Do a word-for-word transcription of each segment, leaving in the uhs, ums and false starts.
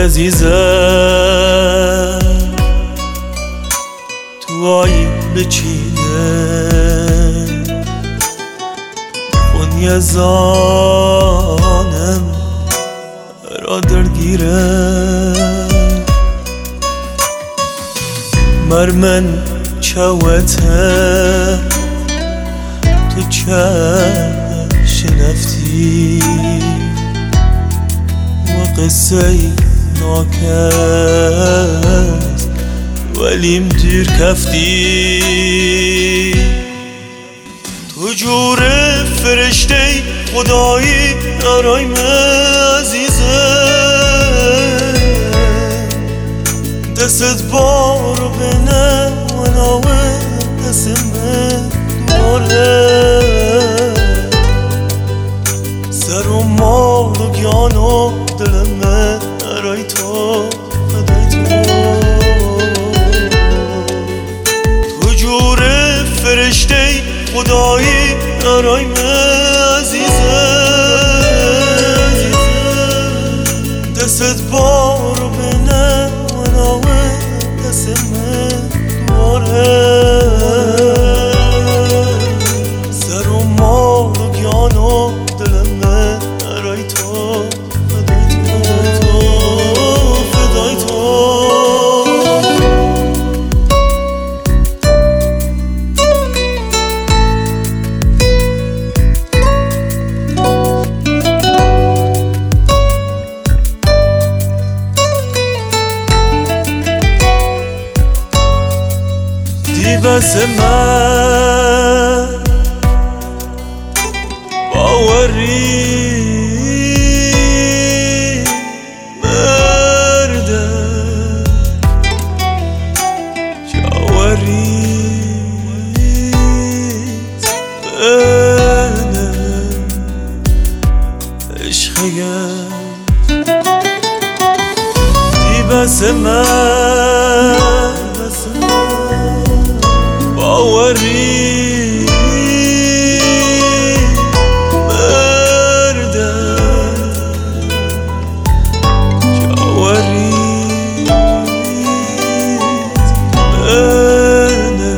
عزیزم تو آیین بچینه خونی زانم را درگیره مرمن چوته تو چه شنفتی و قصه ناکس ولیم دیر کفتی تو جور فرشته خدایی دارایم عزیزم دست بارو بنه و ناوه دستمه دواره سر و مال و گیان و دلمه ارای تو فدای تو تو جور فرشته خدایی دارایم عزیزم دست بارو بنه و ناوه دستمه دواره سر و مال و گیان و دلمه ارای تو فدای تو فدای تو بس من باوری مرده جاوری بنه عشقیم دی بس من باوری مرده جاوری بنه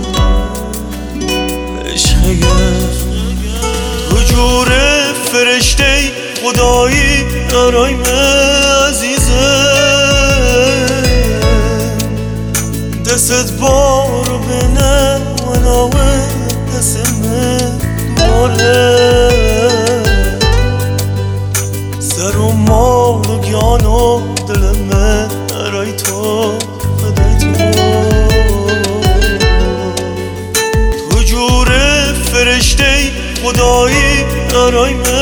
عشقیم تو جور فرشته خدایی دارایم عزیزم دست بارو بنه و ناوه دستمه دواره سر و مال و گیان و دلمه ارای تو فدای تو تو جور فرشته خدایی دارایم